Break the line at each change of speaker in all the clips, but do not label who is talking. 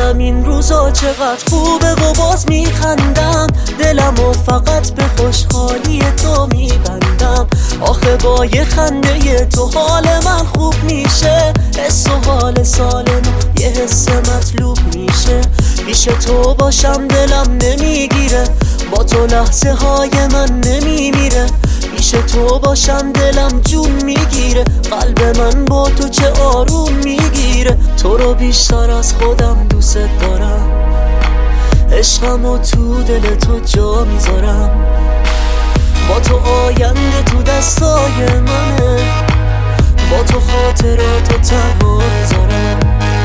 حالم این روزا چقدر خوبه و باز میخندم، دلمو فقط به خوشحالی تو میبندم. آخه با یه خنده تو حال من خوب میشه، حس و حال سال نو یه حس مطلوب میشه. پیش تو باشم دلم نمیگیره، با تو لحظه های من نمیمیره. پیش تو باشم دلم جون میگیره، قلب من با تو چه آروم میگیره. تو رو بیشتر از خودم دوست دارم، عشقمو تو دل تو جا میذارم. با تو آینده تو دستای منه، با تو خاطراتو تنها میذارم.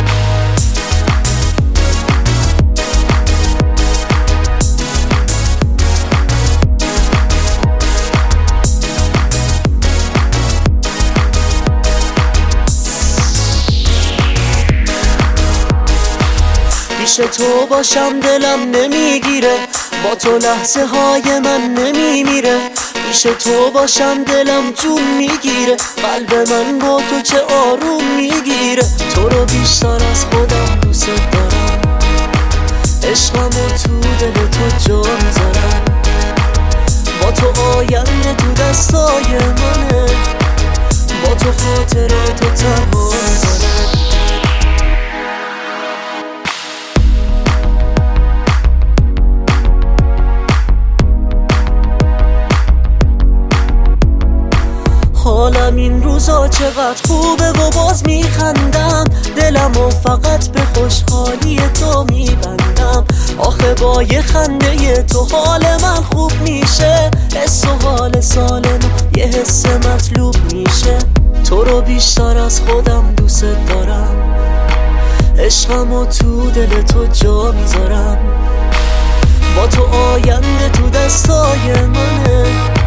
پیش تو باشم دلم نمیگیره، با تو لحظه های من نمیمیره. پیش تو باشم دلم جون میگیره، قلب من با تو چه آروم میگیره. تو رو بیشتر از خودم دوست دارم، عشقمو تو دل تو جا میذارم. با تو آینده تو دستای منه، با تو خاطراتو تنها میذارم. حالم این روزا چقدر خوبه و باز میخندم، دلمو فقط به خوشحالی تو میبندم. آخه با یه خنده تو حال من خوب میشه، حس و حال سال نو یه حس مطلوب میشه. تو رو بیشتر از خودم دوست دارم، عشقمو تو دل تو جا میذارم. با تو آینده تو دستای منه،